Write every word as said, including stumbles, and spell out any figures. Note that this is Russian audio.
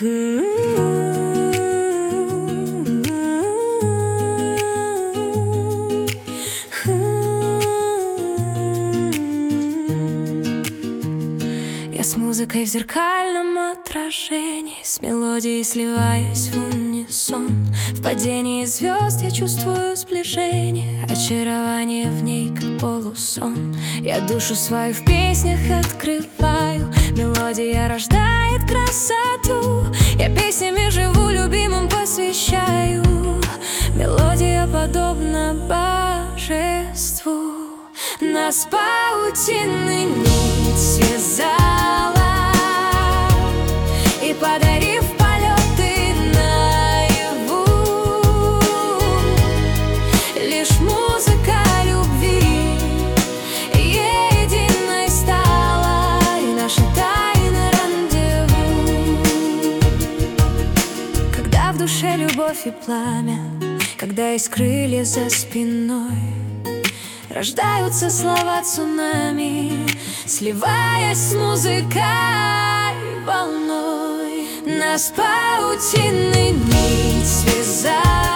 Я с музыкой в зеркальном отражении, с мелодией сливаясь в унисон. В падении звезд я чувствую сближение, очарование в ней, как полусон. Я душу свою в песнях открываю, мелодия рождает красоту. Я песнями живу, любимым посвящаю. Мелодия подобна божеству. Нас паутинной нить связала, и подарив полеты наяву, лишь музыка любви единой стала, и наша тайна рандеву. Когда в душе любовь и пламя, когда есть крылья за спиной, рождаются слова цунами, сливаясь с музыкой волной. Нас паутинной нить связала,